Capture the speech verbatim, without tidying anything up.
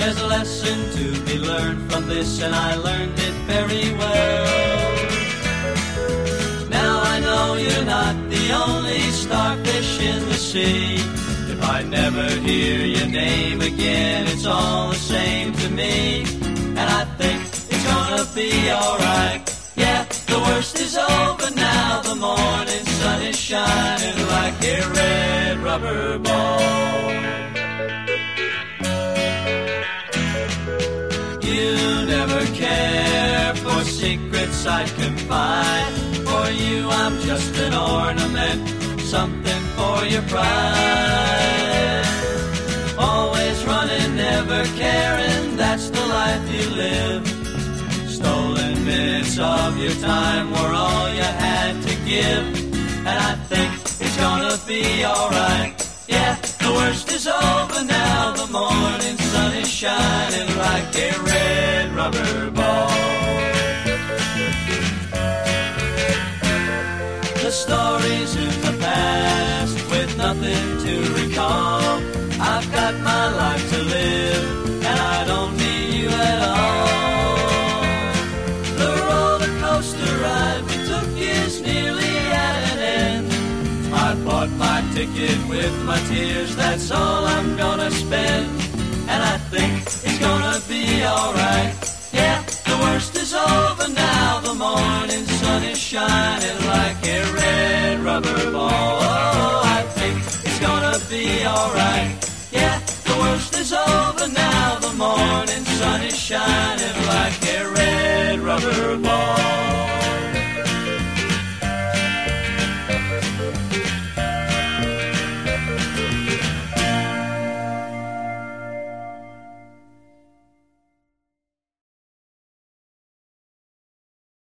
There's a lesson to be learned from this, and I learned it very well. Now I know you're not the only starfish in the sea. If I never hear your name again, it's all the same to me. And I think it's gonna be alright. Yeah, the worst is over now. The morning sun is shining like a red rubber ball. You never care for secrets I'd confide. For you I'm just an ornament, something for your pride. Always running, never caring, that's the life you live. Stolen minutes of your time were all you had to give. And I think it's gonna be alright. Yeah, the worst is over now. The morning sun is shining like a red rubber ball. The stories in the past with nothing to recall. I've got my life to live and I don't need you at all. The roller coaster ride we took is nearly at an end. I bought my ticket with my tears, that's all I'm gonna spend. And I think it's gonna be alright. Yeah, the worst is over now. The morning sun is shining like a red rubber ball. Oh, I think it's gonna be alright. Yeah, the worst is over now. The morning sun is shining like a red rubber ball.